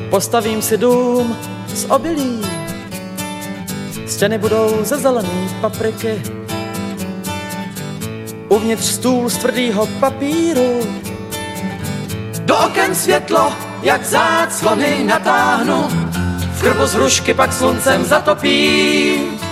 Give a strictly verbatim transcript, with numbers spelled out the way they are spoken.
Postavím si dům z obilí, stěny budou ze zelený papriky, uvnitř stůl z tvrdýho papíru. Do oken světlo, jak záclony natáhnu, v krbu z hrušky pak sluncem zatopím.